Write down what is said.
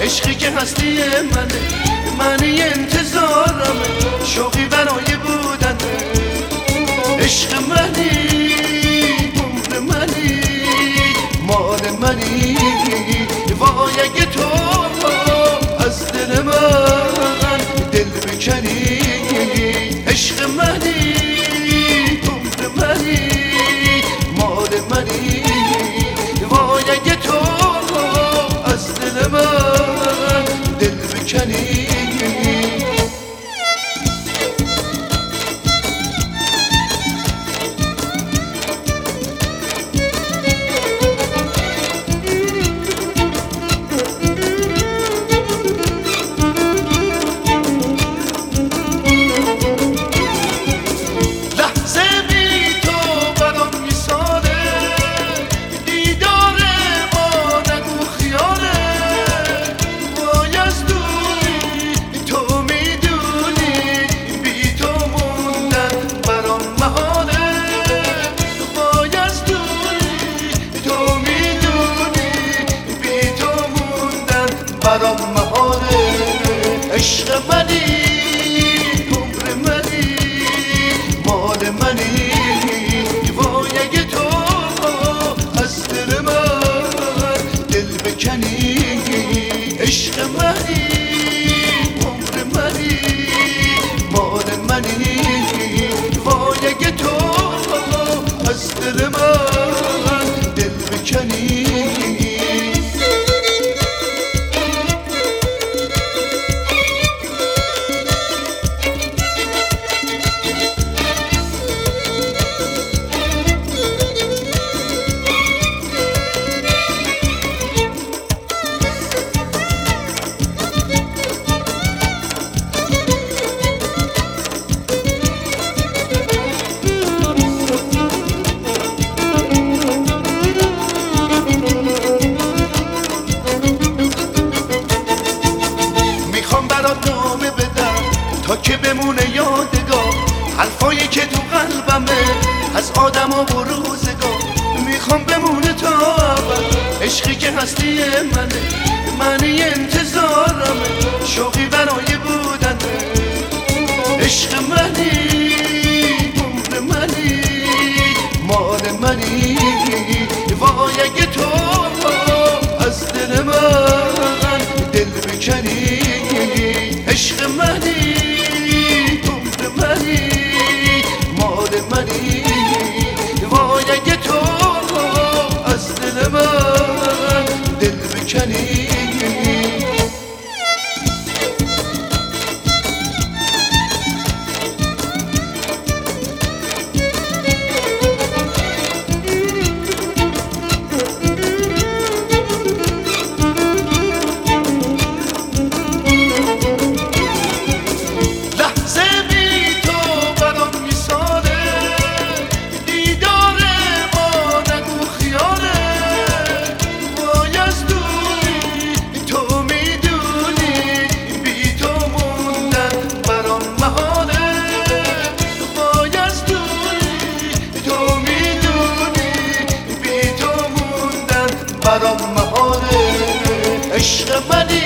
عشقی که هستی منی انتظارم، شوقی برای بودن عشق منی، عمر منی، مال منی. وای اگه تو از دل من دل بکنی، عشق منی، عمر منی، مال منی. وای اگه تو از دل من دل بکنی. برام مهاره عشق منی، عمر منی، مال منی. وای اگه تو از دل من دل بکنی، عشق منی، عمر منی، مال منی. وای اگه تو از دل من دل بکنی. نامه بدم تا که بمونه یادگار، حرفایی که تو قلبمه از آدم و روزگار. میخوام بمونه تا اول عشقی که هستی منی انتظارمه، شوقی برای بودن عشق منی، عمر منی، مال منی. وای اگه تو از دل من دل بکنی، عشق منی، عمر منی، مال منی. وای اگه تو از دل من دل بکنی. برام مهاره عشق منی،